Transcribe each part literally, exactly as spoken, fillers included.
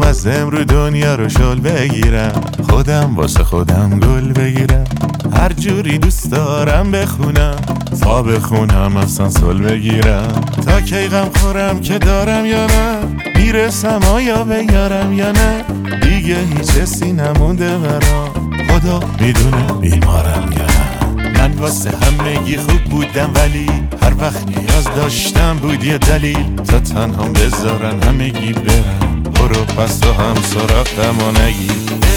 از امرو دنیا رو شل بگیرم، خودم واسه خودم گل بگیرم، هر جوری دوست دارم بخونم، تا بخونم اصلا سل بگیرم، تا کی غم خورم که دارم یا نه، میرسم آیا بیارم یا نه، دیگه هیچ حسی نمونده برام، خدا میدونه بیمارم یا نه. من واسه همگی خوب بودم ولی هر وقت نیاز داشتم بود یه دلیل، تا تنها بذارن همگی برن، برو پس تو هم سراغم و نگی.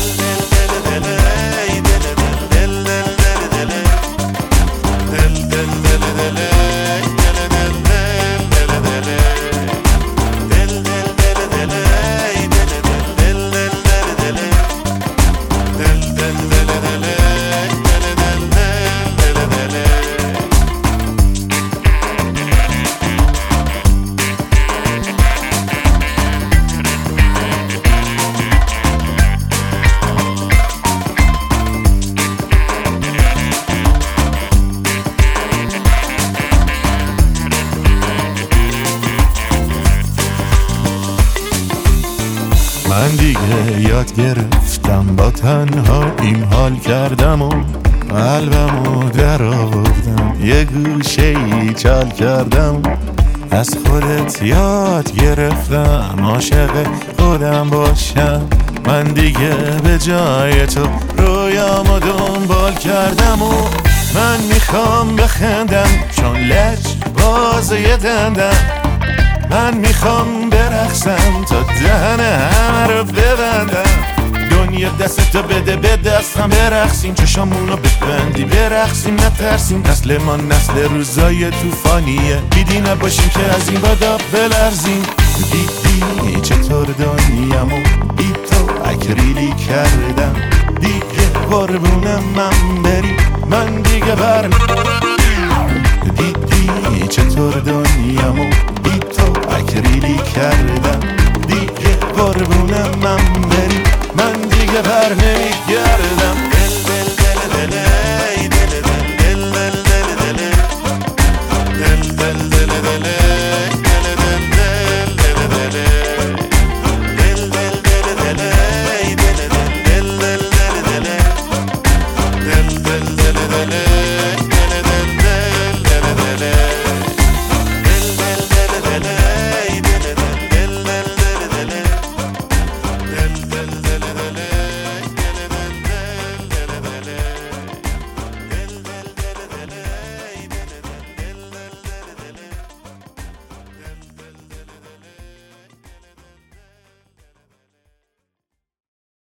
من دیگه یاد گرفتم با تنها این حال کردم و قلبمو در آوردم، یه گوشه ای چال کردم، از خودت یاد گرفتم عاشق خودم باشم، من دیگه به جای تو رویامو دنبال کردم و من میخوام بخندم چون لج بازه دندم، من میخوام برقصم تا دهن همه رو ببندم، دنیا دستتو بده به دستم برقصیم، چشامونو ببندی برقصیم، نترسیم نسل ما نسل روزای توفانیه، بیدی نباشیم که از این بادا بلرزیم، دیدی چطور دنیامو بی تو اکریلی کردم، دیگه قربونم من بری، من دیگه برم